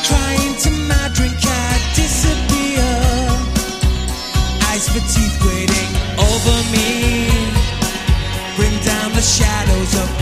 crying to my drink, I disappear. Eyes for teeth waiting over me, bring down the shadows of